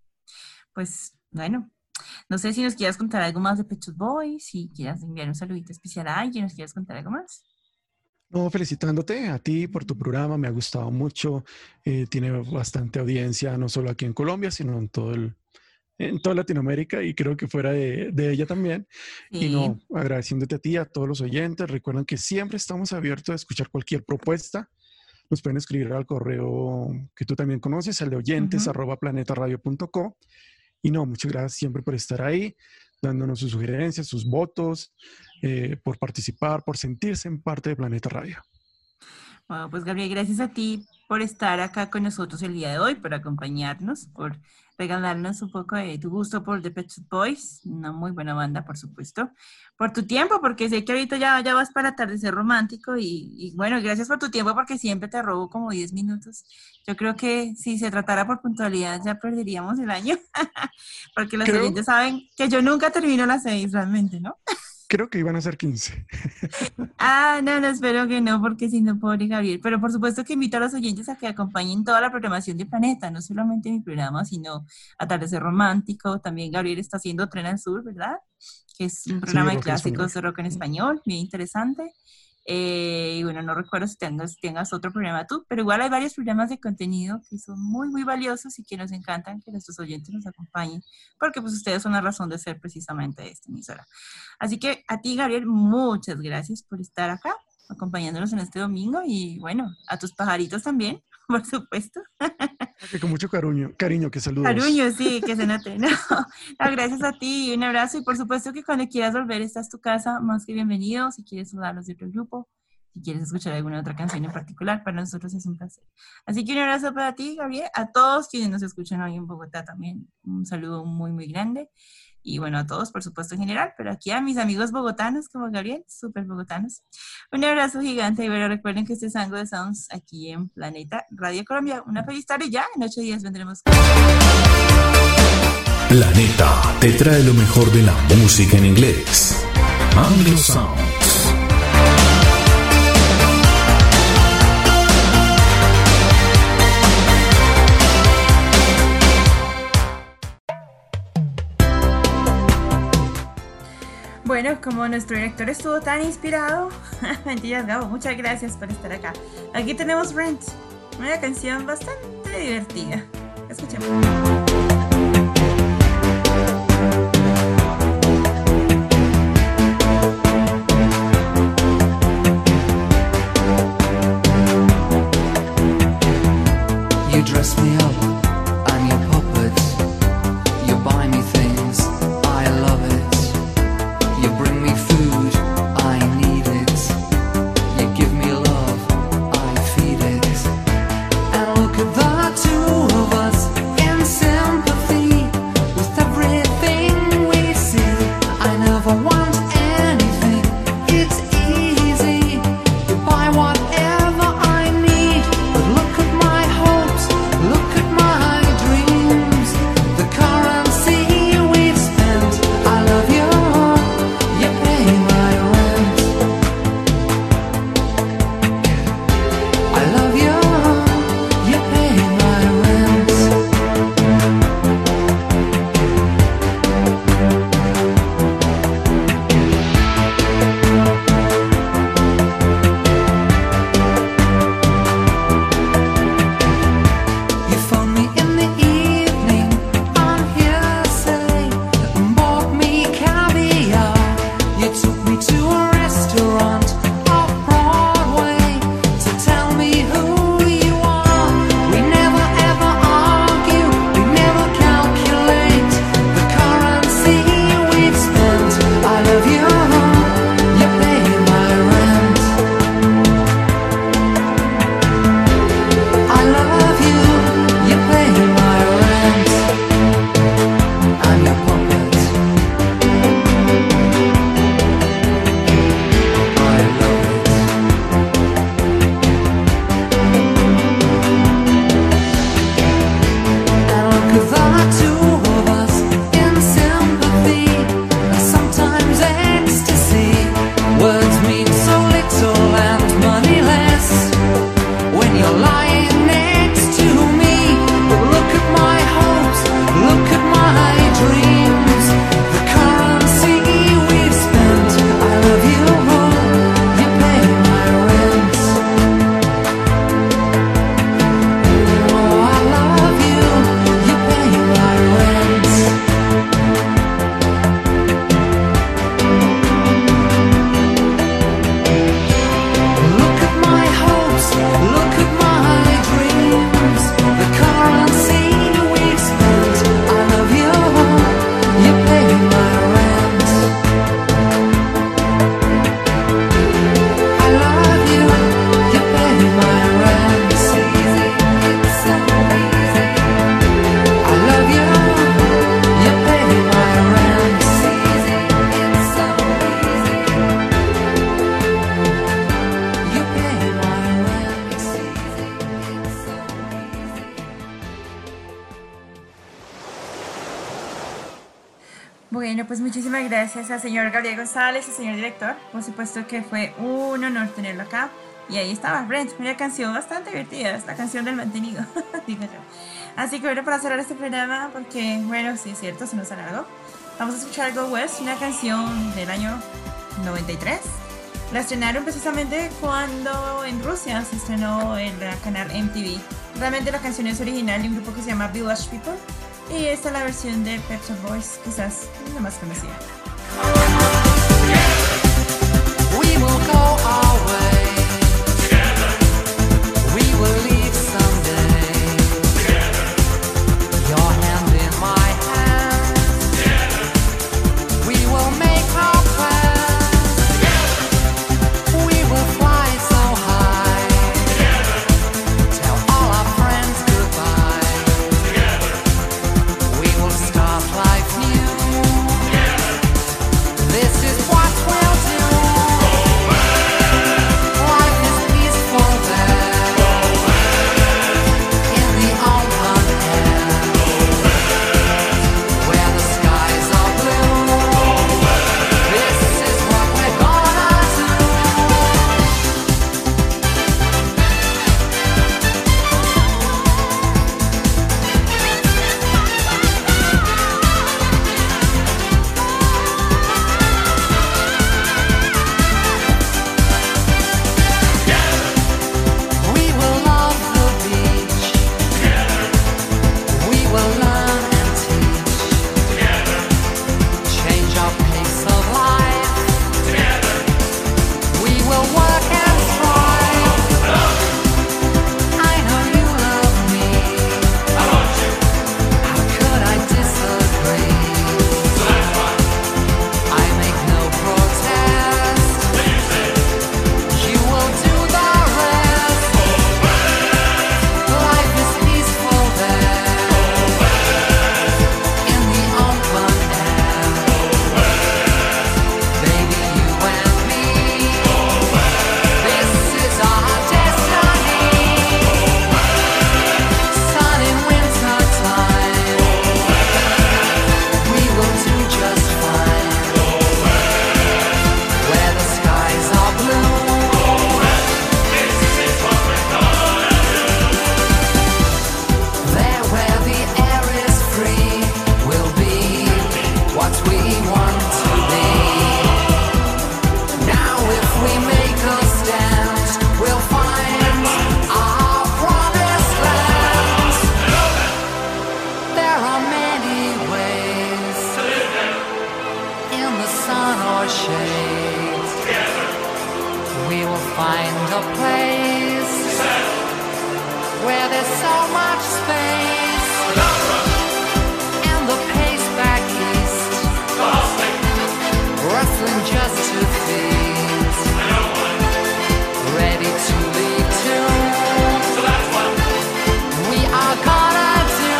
Pues bueno, no sé si nos quieras contar algo más de Pet Shop Boys, si quieras enviar un saludito especial a alguien, nos quieras contar algo más. No, felicitándote a ti por tu programa, me ha gustado mucho, eh, tiene bastante audiencia, no solo aquí en Colombia, sino en todo el, en toda Latinoamérica y creo que fuera de, de ella también. Y Sí. no, agradeciéndote a ti, a todos los oyentes, recuerden que siempre estamos abiertos a escuchar cualquier propuesta. Nos pueden escribir al correo que tú también conoces, el de oyentes Ujú. arroba planetaradio punto co. Y no, muchas gracias siempre por estar ahí, dándonos sus sugerencias, sus votos, eh, por participar, por sentirse en parte de Planeta Radio. Bueno, pues Gabriel, gracias a ti por estar acá con nosotros el día de hoy, por acompañarnos, por regalarnos un poco de tu gusto por The Pet Shop Boys, una muy buena banda, por supuesto, por tu tiempo, porque sé que ahorita ya, ya vas para atardecer romántico y, y bueno, gracias por tu tiempo porque siempre te robo como diez minutos. Yo creo que si se tratara por puntualidad ya perderíamos el año, porque los Creo, oyentes saben que yo nunca termino las seis realmente, ¿no? creo que iban a ser quince. Ah, no, no, espero que no, porque si no, pobre Gabriel. Pero por supuesto que invito a los oyentes a que acompañen toda la programación de Planeta, no solamente mi programa, sino Atardecer Romántico. También Gabriel está haciendo Tren al Sur, ¿verdad? Que es un Sí, programa de rock en español. clásicos de rock en español, bien interesante. Eh, y bueno, no recuerdo si tengas, si tengas otro programa tú, pero igual hay varios programas de contenido que son muy, muy valiosos y que nos encantan que nuestros oyentes nos acompañen, porque pues ustedes son la razón de ser precisamente de esta emisora. Así que a ti, Gabriel, muchas gracias por estar acá, acompañándonos en este domingo y bueno, a tus pajaritos también, por supuesto. Que con mucho cariño, cariño, que saludos. Cariño, sí, que se note. No, no, gracias a ti, un abrazo y por supuesto que cuando quieras volver, esta es tu casa, más que bienvenido, si quieres hablarnos de otro grupo, si quieres escuchar alguna otra canción en particular, para nosotros es un placer. Así que un abrazo para ti, Gabriel, a todos quienes nos escuchan hoy en Bogotá también, un saludo muy, muy grande. Y bueno, a todos, por supuesto, en general, pero aquí a mis amigos bogotanos como Gabriel, súper bogotanos. Un abrazo gigante y bueno, recuerden que este es Ango de Sounds aquí en Planeta Radio Colombia. Una feliz tarde ya, en ocho días vendremos. Planeta te trae lo mejor de la música en inglés. Anglo Sounds. Bueno, como nuestro director estuvo tan inspirado, mentiras, Gabo, muchas gracias por estar acá. Aquí tenemos Rent, una canción bastante divertida. Escuchemos. Bueno, pues muchísimas gracias al señor Gabriel González, al señor director. Por supuesto que fue un honor tenerlo acá. Y ahí estaba Brent, una canción bastante divertida, es la canción del mantenido, digo yo. Así que bueno, para cerrar este programa, porque bueno, sí es cierto, se nos alargó, vamos a escuchar Go West, una canción del año noventa y tres. La estrenaron precisamente cuando en Rusia se estrenó el canal M T V. Realmente la canción es original de un grupo que se llama Village People. Y esta es la versión de Pet Shop Boys, quizás la más conocida. We will go our way. We will leave someday. Your hand in my hand. We will make our plans. We will fly so high. Tell all our friends goodbye. We will start life new. This is what we'll do. Life is peaceful there. In the open air. Where the skies are blue. This is what we're gonna do. We will love the beach. We will learn and teach. Change our pace of life. We will work and strive. I know you love me. How could I disagree? I make no protest. You will do the rest. Life is peaceful there. In the open air. Baby, you and me. This is our destiny. Sun in winter time. We will do just fine. Where the skies are blue. There where the air is free, we'll be what we want to be. Now if we make a stand, we'll find our promised land. There are many ways, in the sun or shade. We will find a place where there's so much space. And the pace back east, rustling just to feast. Ready to lead to. We are gonna do.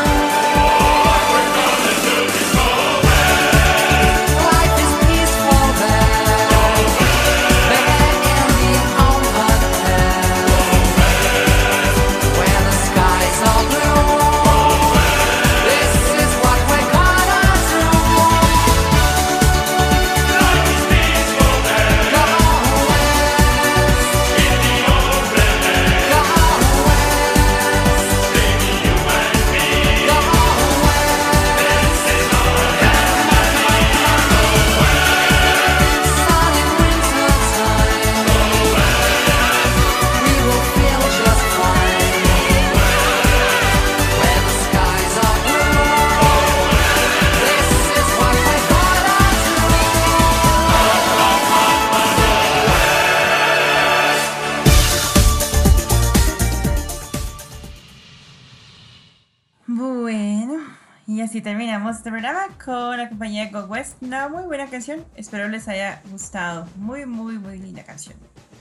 Life is peaceful there. There in the open air. Where the skies are blue. This is what we're gonna do. Life is peaceful there. Go west. In the open air. Go west. Baby, you and me. Go west. This is our destiny. Go west. Sun in winter time. Go west. We will feel just fine. Where the skies are blue. This is what we're gonna Bueno, y así terminamos este programa con la compañía Go West. Una muy buena canción, espero les haya gustado. Muy, muy, muy linda canción.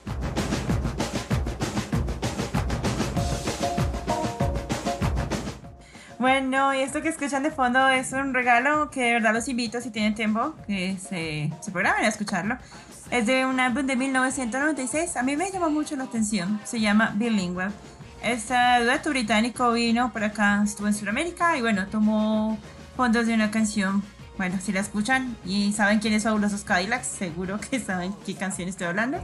Bueno, y esto que escuchan de fondo es un regalo que de verdad los invito, si tienen tiempo, que se, se programen a escucharlo. Es de un álbum de mil novecientos noventa y seis. A mí me llamó mucho la atención. Se llama Bilingual. Este dueto británico vino por acá, estuvo en Sudamérica y bueno, tomó fondos de una canción bueno, si la escuchan y saben quiénes son Fabulosos Cadillacs, seguro que saben qué canción estoy hablando.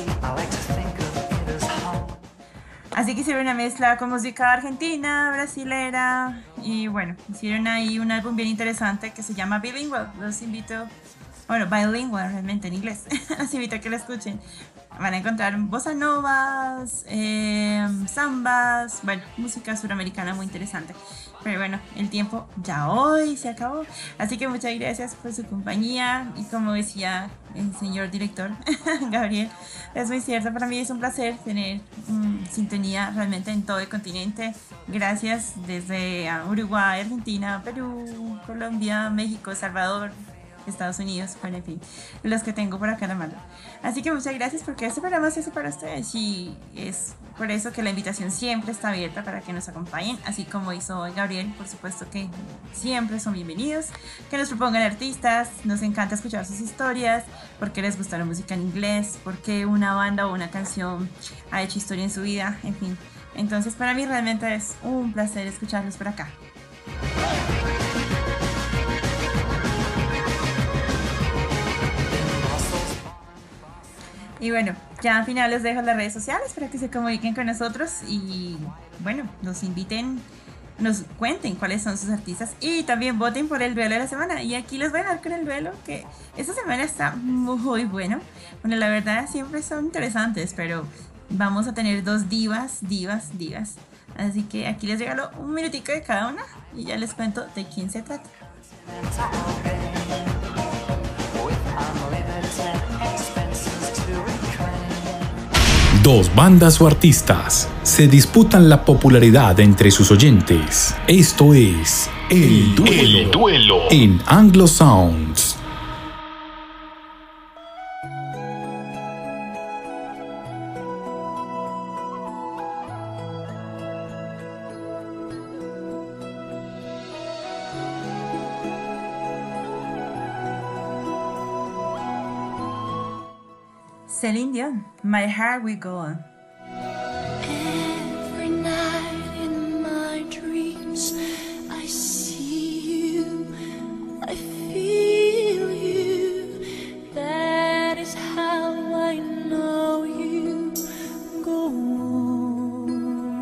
Así que hicieron una mezcla con música argentina, brasilera y bueno, hicieron ahí un álbum bien interesante que se llama Bilingual. Los invito, bueno, bilingual realmente en inglés. Los invito a que lo escuchen. Van a encontrar bossa novas, eh, zambas, bueno, música suramericana muy interesante. Pero bueno, el tiempo ya hoy se acabó. Así que muchas gracias por su compañía. Y como decía el señor director Gabriel, es muy cierto, para mí es un placer tener um, sintonía realmente en todo el continente. Gracias desde Uruguay, Argentina, Perú, Colombia, México, Salvador, Estados Unidos, bueno, en fin, los que tengo por acá en la mano. Así que muchas gracias porque este programa se hace para ustedes y es por eso que la invitación siempre está abierta para que nos acompañen, así como hizo hoy Gabriel. Por supuesto que siempre son bienvenidos, que nos propongan artistas. Nos encanta escuchar sus historias, por qué les gusta la música en inglés, por qué una banda o una canción ha hecho historia en su vida, en fin. Entonces para mí realmente es un placer escucharlos por acá. Y bueno, ya al final les dejo las redes sociales para que se comuniquen con nosotros y bueno, nos inviten, nos cuenten cuáles son sus artistas y también voten por el duelo de la semana. Y aquí les voy a dar con el duelo, que esta semana está muy bueno. Bueno, la verdad siempre son interesantes, pero vamos a tener dos divas, divas, divas. Así que aquí les regalo un minutico de cada una y ya les cuento de quién se trata. Dos bandas o artistas se disputan la popularidad entre sus oyentes. Esto es El Duelo, El Duelo. en Anglo Sounds. Celine Dion, My Heart Will Go On. Every night in my dreams, I see you, I feel you. That is how I know you. Go on.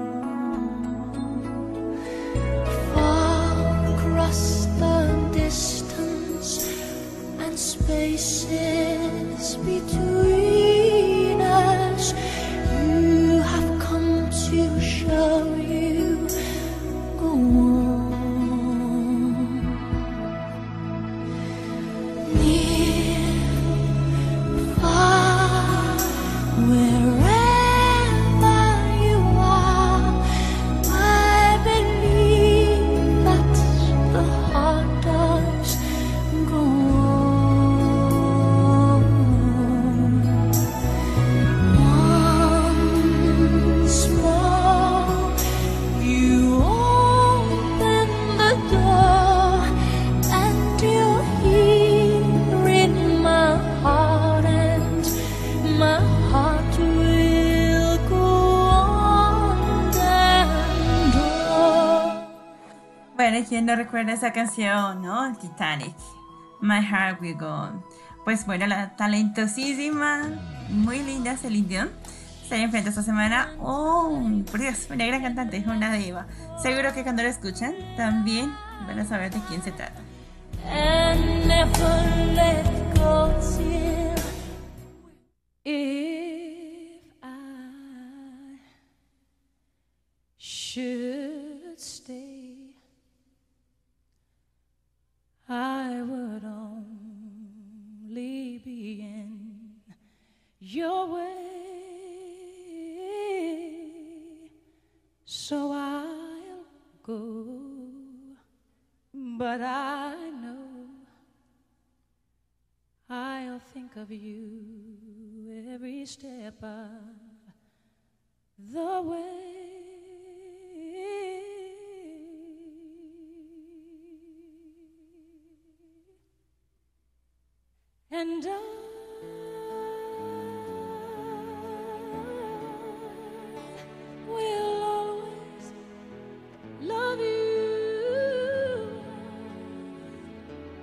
Far across the distance and spaces between us, you have come to show you. Go on. Near, far, wherever you are, I believe that the heart does go on. Once more, you open the door, and you're here in my heart, and my heart will go on and on. Bueno, ¿quién no recuerda esa canción, no? El Titanic, My Heart Will Go On. Pues bueno, la talentosísima, muy linda Celine Dion se enfrenta esta semana. Oh, por Dios, una gran cantante, una diva. Seguro que cuando la escuchan también van a saber de quién se trata. And never let go till if I should stay, I would only be in your way, so I'll go. But I know I'll think of you every step of the way. And I will always love you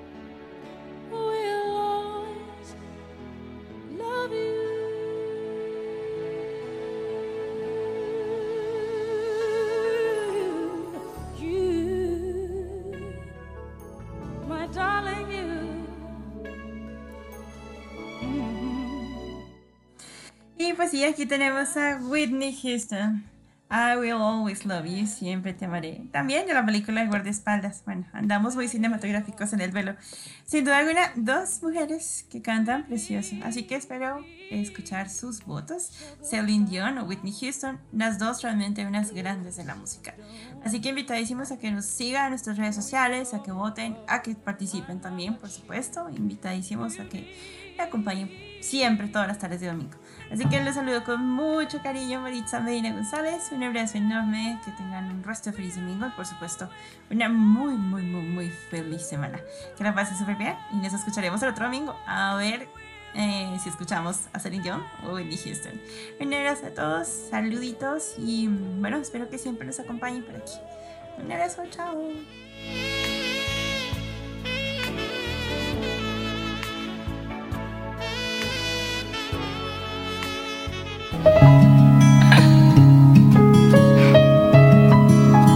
sí, aquí tenemos a Whitney Houston. I will always love you, siempre te amaré. También de la película de guardaespaldas. Bueno, andamos muy cinematográficos en el velo. Sin duda alguna, dos mujeres que cantan precioso. Así que espero escuchar sus votos. Celine Dion o Whitney Houston, las dos realmente unas grandes de la música. Así que invitadísimos a que nos sigan en nuestras redes sociales, a que voten, a que participen también, por supuesto. Invitadísimos a que me acompañen siempre, todas las tardes de domingo. Así que les saludo con mucho cariño, Maritza Medina González. Un abrazo enorme, que tengan un resto de feliz domingo y por supuesto una muy, muy, muy, muy feliz semana. Que la pasen súper bien y nos escucharemos el otro domingo a ver eh, si escuchamos a Celine Dion o Whitney Houston. Un abrazo a todos, saluditos y bueno, espero que siempre nos acompañen por aquí. Un abrazo, chao. Thank you.